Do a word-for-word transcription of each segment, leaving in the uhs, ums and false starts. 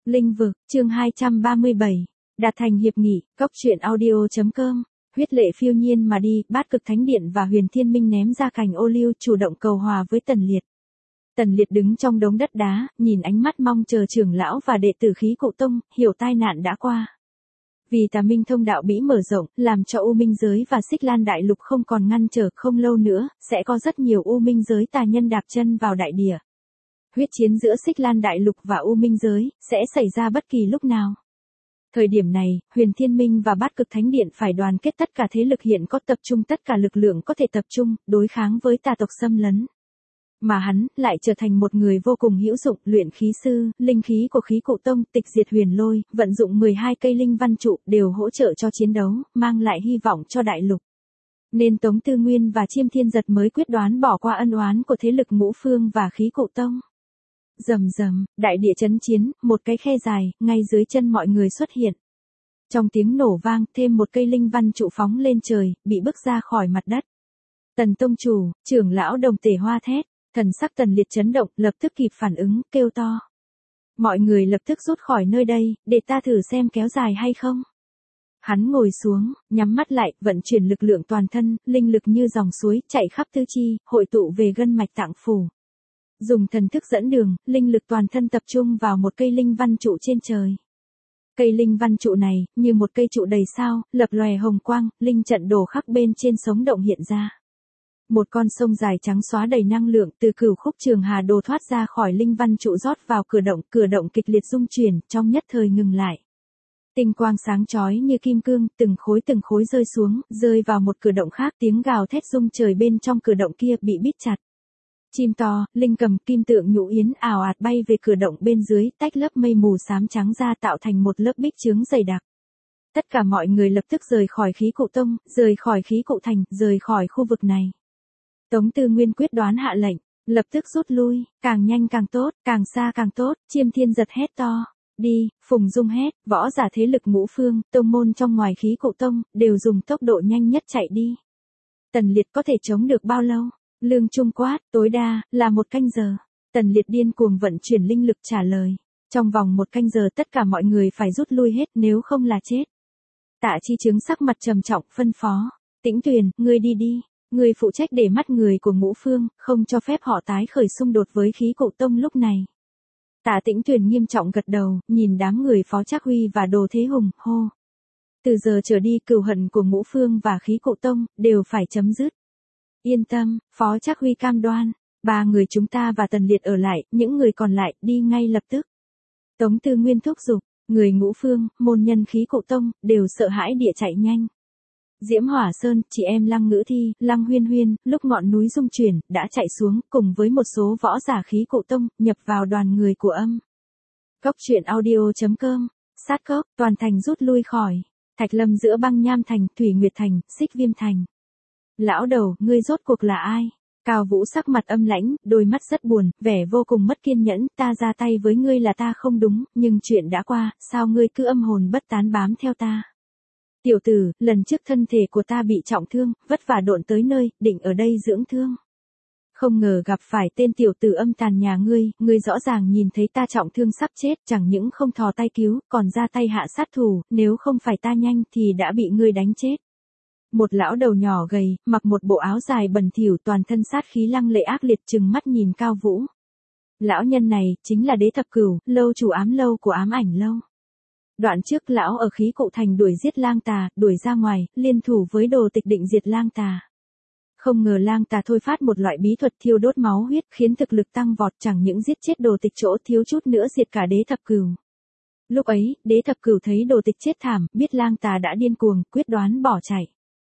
Linh vực, chương hai trăm ba mươi bảy. Đạt thành hiệp nghị, cốc truyện audio.com. Huyết lệ phiêu nhiên mà đi, Bát Cực Thánh Điện và Huyền Thiên Minh ném ra cành ô liu chủ động cầu hòa với Tần Liệt. Tần Liệt đứng trong đống đất đá, nhìn ánh mắt mong chờ trưởng lão và đệ tử khí cụ tông, hiểu tai nạn đã qua. Vì Tà Minh thông đạo bị mở rộng, làm cho U Minh giới và Xích Lan Đại Lục không còn ngăn trở, không lâu nữa, sẽ có rất nhiều U Minh giới tà nhân đạp chân vào đại địa. Huyết chiến giữa Xích Lan Đại Lục và U Minh giới, sẽ xảy ra bất kỳ lúc nào. Thời điểm này, Huyền Thiên Minh và Bát Cực Thánh Điện phải đoàn kết tất cả thế lực hiện có, tập trung tất cả lực lượng có thể tập trung, đối kháng với tà tộc xâm lấn. Mà hắn, lại trở thành một người vô cùng hữu dụng, luyện khí sư, linh khí của khí cụ tông, tịch diệt huyền lôi, vận dụng mười hai cây linh văn trụ, đều hỗ trợ cho chiến đấu, mang lại hy vọng cho đại lục. Nên Tống Tư Nguyên và Chiêm Thiên Giật mới quyết đoán bỏ qua ân oán của thế lực ngũ phương và khí cụ tông. Rầm rầm, đại địa chấn chiến, một cái khe dài, ngay dưới chân mọi người xuất hiện. Trong tiếng nổ vang, thêm một cây linh văn trụ phóng lên trời, bị bức ra khỏi mặt đất. Tần tông chủ, trưởng lão Đồng Tể Hoa thét, thần sắc Tần Liệt chấn động, lập tức kịp phản ứng, kêu to. Mọi người lập tức rút khỏi nơi đây, để ta thử xem kéo dài hay không. Hắn ngồi xuống, nhắm mắt lại, vận chuyển lực lượng toàn thân, linh lực như dòng suối, chạy khắp tứ chi, hội tụ về gân mạch tạng phủ. Dùng thần thức dẫn đường, linh lực toàn thân tập trung vào một cây linh văn trụ trên trời. Cây linh văn trụ này, như một cây trụ đầy sao, lập lòe hồng quang, linh trận đồ khắc bên trên sống động hiện ra. Một con sông dài trắng xóa đầy năng lượng từ cửu khúc trường hà đồ thoát ra khỏi linh văn trụ rót vào cửa động, cửa động kịch liệt rung chuyển, trong nhất thời ngừng lại. Tinh quang sáng chói như kim cương, từng khối từng khối rơi xuống, rơi vào một cửa động khác, tiếng gào thét rung trời bên trong cửa động kia bị bít chặt. Chim to, linh cầm, kim tượng nhũ yến ào ạt bay về cửa động bên dưới, tách lớp mây mù xám trắng ra tạo thành một lớp bích chướng dày đặc. Tất cả mọi người lập tức rời khỏi khí cụ tông, rời khỏi khí cụ thành, rời khỏi khu vực này. Tống Tư Nguyên quyết đoán hạ lệnh, lập tức rút lui, càng nhanh càng tốt, càng xa càng tốt. Chiêm Thiên Giật hét to, đi. Phùng Dung hét, võ giả thế lực ngũ phương, tông môn trong ngoài khí cụ tông, đều dùng tốc độ nhanh nhất chạy đi. Tần Liệt có thể chống được bao lâu? Lương Trung quát, tối đa, là một canh giờ. Tần Liệt điên cuồng vận chuyển linh lực trả lời. Trong vòng một canh giờ tất cả mọi người phải rút lui hết, nếu không là chết. Tạ Chi Chứng sắc mặt trầm trọng, phân phó. Tĩnh Tuyền, ngươi đi đi. Ngươi phụ trách để mắt người của ngũ phương, không cho phép họ tái khởi xung đột với khí cụ tông lúc này. Tạ Tĩnh Tuyền nghiêm trọng gật đầu, nhìn đám người Phó Trác Huy và Đồ Thế Hùng, hô. Từ giờ trở đi cừu hận của ngũ phương và khí cụ tông, đều phải chấm dứt. Yên tâm, Phó Trác Huy cam đoan, ba người chúng ta và Tần Liệt ở lại, những người còn lại, đi ngay lập tức. Tống Tư Nguyên thúc giục, người ngũ phương, môn nhân khí cụ tông, đều sợ hãi địa chạy nhanh. Diễm Hỏa Sơn, chị em Lăng Ngữ Thi, Lăng Huyên Huyên, lúc ngọn núi rung chuyển, đã chạy xuống, cùng với một số võ giả khí cụ tông, nhập vào đoàn người của âm. Cốc truyện audio.com, sát cốc, toàn thành rút lui khỏi. Thạch Lâm giữa Băng Nham Thành, Thủy Nguyệt Thành, Xích Viêm Thành. Lão đầu, ngươi rốt cuộc là ai? Cao Vũ sắc mặt âm lãnh, đôi mắt rất buồn, vẻ vô cùng mất kiên nhẫn, ta ra tay với ngươi là ta không đúng, nhưng chuyện đã qua, sao ngươi cứ âm hồn bất tán bám theo ta? Tiểu tử, lần trước thân thể của ta bị trọng thương, vất vả độn tới nơi, định ở đây dưỡng thương. Không ngờ gặp phải tên tiểu tử âm tàn nhà ngươi, ngươi rõ ràng nhìn thấy ta trọng thương sắp chết, chẳng những không thò tay cứu, còn ra tay hạ sát thủ, nếu không phải ta nhanh thì đã bị ngươi đánh chết. Một lão đầu nhỏ gầy, mặc một bộ áo dài bẩn thỉu, toàn thân sát khí lăng lệ ác liệt, trừng mắt nhìn Cao Vũ. Lão nhân này, chính là Đế Thập Cửu, lâu chủ ám lâu của Ám Ảnh lâu. Đoạn trước lão ở khí cụ thành đuổi giết lang tà, đuổi ra ngoài, liên thủ với Đồ Tịch định diệt lang tà. Không ngờ lang tà thôi phát một loại bí thuật thiêu đốt máu huyết, khiến thực lực tăng vọt, chẳng những giết chết Đồ Tịch chỗ thiếu chút nữa diệt cả Đế Thập Cửu. Lúc ấy, Đế Thập Cửu thấy Đồ Tịch chết thảm, biết lang tà đã điên cuồng, quyết đoán bỏ chạy.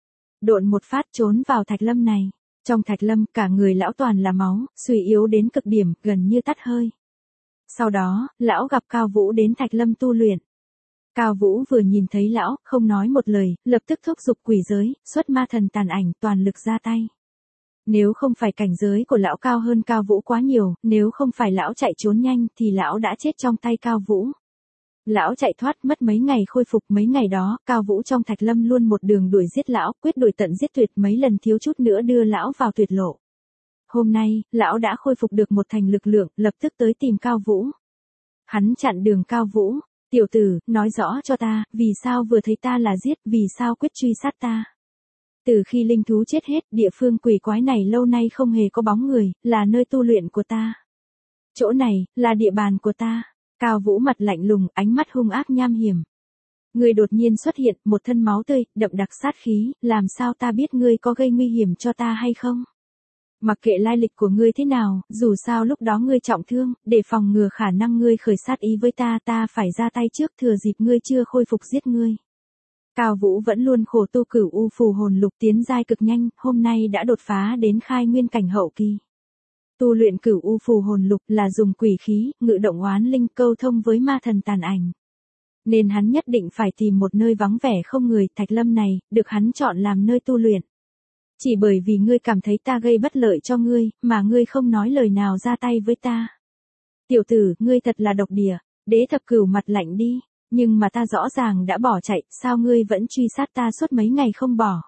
Độn một phát trốn vào Thạch Lâm này. Trong Thạch Lâm, cả người lão toàn là máu, suy yếu đến cực điểm, gần như tắt hơi. Sau đó, lão gặp Cao Vũ đến Thạch Lâm tu luyện. Cao Vũ vừa nhìn thấy lão, không nói một lời, lập tức thúc giục quỷ giới, xuất ma thần tàn ảnh, toàn lực ra tay. Nếu không phải cảnh giới của lão cao hơn Cao Vũ quá nhiều, nếu không phải lão chạy trốn nhanh, thì lão đã chết trong tay Cao Vũ. Lão chạy thoát, mất mấy ngày khôi phục, mấy ngày đó, Cao Vũ trong Thạch Lâm luôn một đường đuổi giết lão, quyết đuổi tận giết tuyệt, mấy lần thiếu chút nữa đưa lão vào tuyệt lộ. Hôm nay, lão đã khôi phục được một thành lực lượng, lập tức tới tìm Cao Vũ. Hắn chặn đường Cao Vũ, tiểu tử, nói rõ cho ta, vì sao vừa thấy ta là giết, vì sao quyết truy sát ta. Từ khi linh thú chết hết, địa phương quỷ quái này lâu nay không hề có bóng người, là nơi tu luyện của ta. Chỗ này, là địa bàn của ta. Cao Vũ mặt lạnh lùng, ánh mắt hung ác nham hiểm. Ngươi đột nhiên xuất hiện, một thân máu tươi, đậm đặc sát khí, làm sao ta biết ngươi có gây nguy hiểm cho ta hay không? Mặc kệ lai lịch của ngươi thế nào, dù sao lúc đó ngươi trọng thương, để phòng ngừa khả năng ngươi khởi sát ý với ta, ta phải ra tay trước thừa dịp ngươi chưa khôi phục giết ngươi. Cao Vũ vẫn luôn khổ tu cửu u phù hồn lục tiến giai cực nhanh, hôm nay đã đột phá đến khai nguyên cảnh hậu kỳ. Tu luyện cửu u phù hồn lục là dùng quỷ khí, ngự động oán linh câu thông với ma thần tàn ảnh. Nên hắn nhất định phải tìm một nơi vắng vẻ không người, Thạch Lâm này, được hắn chọn làm nơi tu luyện. Chỉ bởi vì ngươi cảm thấy ta gây bất lợi cho ngươi, mà ngươi không nói lời nào ra tay với ta. Tiểu tử, ngươi thật là độc địa, Đế Thập Cửu mặt lạnh đi, nhưng mà ta rõ ràng đã bỏ chạy, sao ngươi vẫn truy sát ta suốt mấy ngày không bỏ.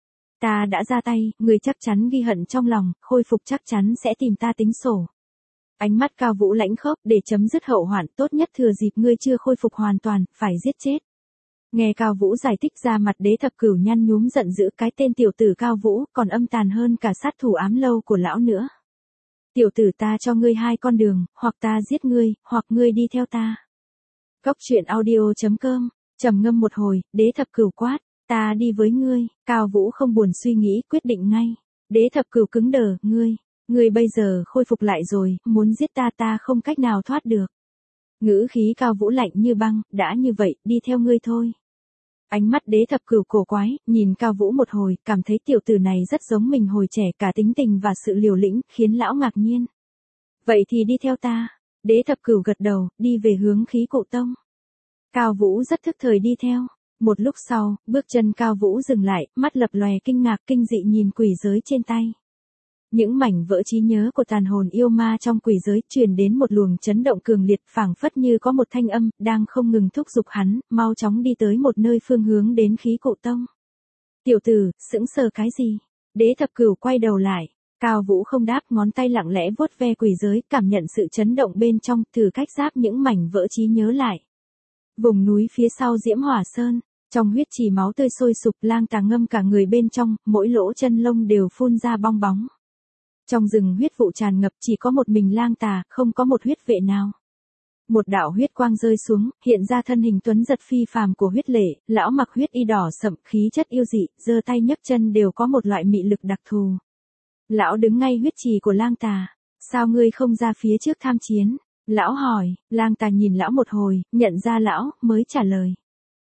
Ta đã ra tay, ngươi chắc chắn ghi hận trong lòng, khôi phục chắc chắn sẽ tìm ta tính sổ. Ánh mắt Cao Vũ lãnh khốc, để chấm dứt hậu hoạn, tốt nhất thừa dịp ngươi chưa khôi phục hoàn toàn, phải giết chết. Nghe Cao Vũ giải thích ra mặt Đế Thập Cửu nhăn nhúm giận dữ, cái tên tiểu tử Cao Vũ còn âm tàn hơn cả sát thủ ám lâu của lão nữa. Tiểu tử, ta cho ngươi hai con đường, hoặc ta giết ngươi, hoặc ngươi đi theo ta. Cốc truyện audio chấm com, trầm ngâm một hồi, Đế Thập Cửu quát, ta đi với ngươi. Cao Vũ không buồn suy nghĩ, quyết định ngay. Đế Thập Cửu cứng đờ, ngươi, ngươi bây giờ khôi phục lại rồi, muốn giết ta ta không cách nào thoát được. Ngữ khí Cao Vũ lạnh như băng, đã như vậy, đi theo ngươi thôi. Ánh mắt Đế Thập Cửu cổ quái, nhìn Cao Vũ một hồi, cảm thấy tiểu tử này rất giống mình hồi trẻ, cả tính tình và sự liều lĩnh, khiến lão ngạc nhiên. Vậy thì đi theo ta. Đế Thập Cửu gật đầu, đi về hướng Khí Cụ Tông. Cao Vũ rất thức thời đi theo. Một lúc sau, bước chân Cao Vũ dừng lại, mắt lập lòe kinh ngạc kinh dị nhìn quỷ giới trên tay. Những mảnh vỡ trí nhớ của tàn hồn yêu ma trong quỷ giới truyền đến một luồng chấn động cường liệt, phảng phất như có một thanh âm đang không ngừng thúc giục hắn, mau chóng đi tới một nơi phương hướng đến Khí Cụ Tông. Tiểu tử, sững sờ cái gì? Đế Thập Cửu quay đầu lại, Cao Vũ không đáp, ngón tay lặng lẽ vuốt ve quỷ giới, cảm nhận sự chấn động bên trong, thử cách giáp những mảnh vỡ trí nhớ lại. Vùng núi phía sau Diễm Hỏa Sơn, trong huyết trì máu tươi sôi sục, Lang Tà ngâm cả người bên trong, mỗi lỗ chân lông đều phun ra bong bóng. Trong rừng huyết vụ tràn ngập, chỉ có một mình Lang Tà, không có một huyết vệ nào. Một đạo huyết quang rơi xuống, hiện ra thân hình tuấn giật phi phàm của huyết lệ, lão mặc huyết y đỏ sậm, khí chất yêu dị, giơ tay nhấc chân đều có một loại mị lực đặc thù. Lão đứng ngay huyết trì của Lang Tà, sao ngươi không ra phía trước tham chiến? Lão hỏi. Lang Tà nhìn lão một hồi, nhận ra lão, mới trả lời.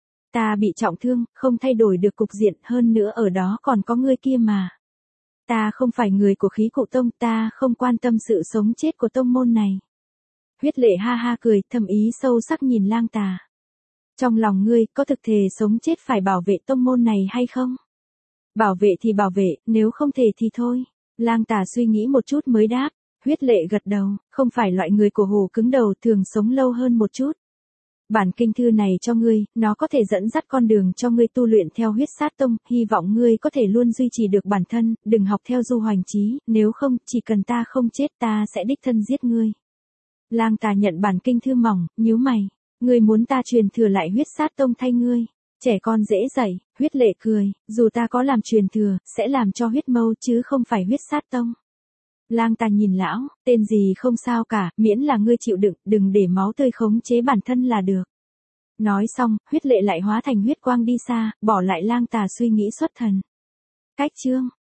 Ta bị trọng thương, không thay đổi được cục diện, hơn nữa ở đó còn có ngươi kia mà. Ta không phải người của Khí Cụ Tông, ta không quan tâm sự sống chết của tông môn này. Huyết lệ ha ha cười, thầm ý sâu sắc nhìn Lang Tà. Trong lòng ngươi, có thực thề sống chết phải bảo vệ tông môn này hay không? Bảo vệ thì bảo vệ, nếu không thể thì thôi. Lang Tà suy nghĩ một chút mới đáp. Huyết lệ gật đầu, không phải loại người cổ hủ cứng đầu, thường sống lâu hơn một chút. Bản kinh thư này cho ngươi, nó có thể dẫn dắt con đường cho ngươi tu luyện theo huyết sát tông, hy vọng ngươi có thể luôn duy trì được bản thân, đừng học theo Du Hoành Chí, nếu không, chỉ cần ta không chết ta sẽ đích thân giết ngươi. Lang Tà nhận bản kinh thư mỏng, nhíu mày, ngươi muốn ta truyền thừa lại huyết sát tông thay ngươi. Trẻ con dễ dạy, huyết lệ cười, dù ta có làm truyền thừa, sẽ làm cho huyết mâu chứ không phải huyết sát tông. Lang Tà nhìn lão, tên gì không sao cả, miễn là ngươi chịu đựng, đừng để máu tươi khống chế bản thân là được. Nói xong, huyết lệ lại hóa thành huyết quang đi xa, bỏ lại Lang Tà suy nghĩ xuất thần. Cách chương